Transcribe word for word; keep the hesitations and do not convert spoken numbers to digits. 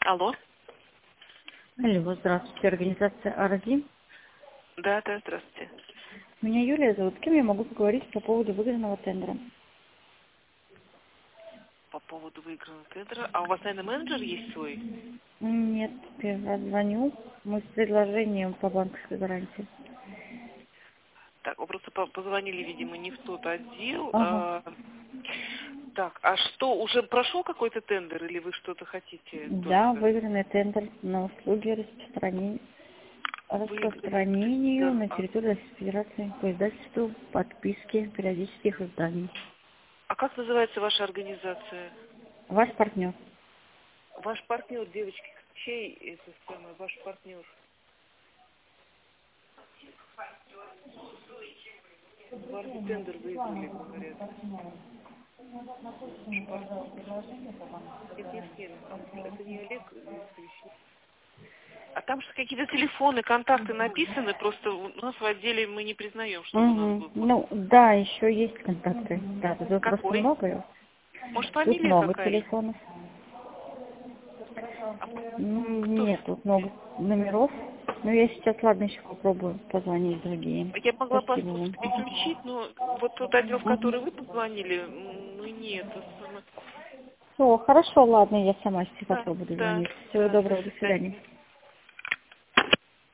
Алло. Алло, здравствуйте, организация Арзи. Да, да, здравствуйте. Меня Юлия зовут. С кем я могу поговорить по поводу выигранного тендера? По поводу выигранного тендера. А у вас, наверное, менеджер есть свой? Нет, первый раз звоню. Мы с предложением по банковской гарантии. Так, вы просто по- позвонили, видимо, не в тот отдел. Ага. А, так, а что, уже прошел какой-то тендер или вы что-то хотите Да, только? выигранный тендер на услуги распространения, Выигранный распространению тендер. на А, территории Российской Федерации по издательству подписки периодических изданий. а как называется ваша организация? Ваш партнер. Ваш партнер, девочки, чей это самый ваш партнер? Варди тендер выиграли, говорят. Ваш партнер. Нет, нет, нет, это не Олег Викторович. А там же какие-то телефоны, контакты написаны, просто у нас в отделе мы не признаем, чтобы у нас Угу. был код. Ну, да, еще есть контакты. Да, тут просто Какой? много. Может, Тут фамилия много какая есть? телефонов. А М, кто? Нет, тут много номеров. Но я сейчас, ладно, еще попробую позвонить другие. Я могла Спасибо послушать, вам. переключить, но вот тот отдел, в Угу. который вы позвонили, м, мы нет. это самое- Все, хорошо, ладно, я сама сейчас Да, попробую да, дозвониться. Всего да, до доброго, до свидания. свидания.